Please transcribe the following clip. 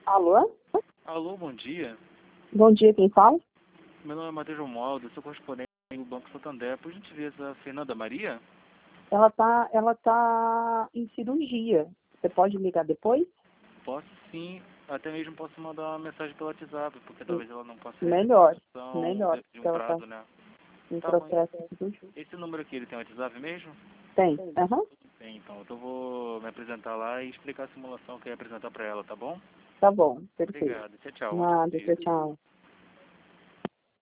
Alô? Alô, bom dia. Bom dia, quem fala? Meu nome é Matheus Romualdo, sou correspondente do Banco Santander. Por gentileza, a Fernanda Maria? Ela tá em cirurgia. Você pode ligar depois? Posso sim, até mesmo posso mandar uma mensagem pelo WhatsApp, porque talvez ela não possa receber Melhor, informação melhor, de um porque ela tá prazo, né? em Tá bom. processo de cirurgia. Esse número aqui, ele tem WhatsApp mesmo? Tem, aham, Tem, então eu vou me apresentar lá e explicar a simulação que eu ia apresentar pra ela, tá bom? tá bom, perfeito. Obrigado. Tchau, tchau. Ótimo Nada, dia. tchau, tchau.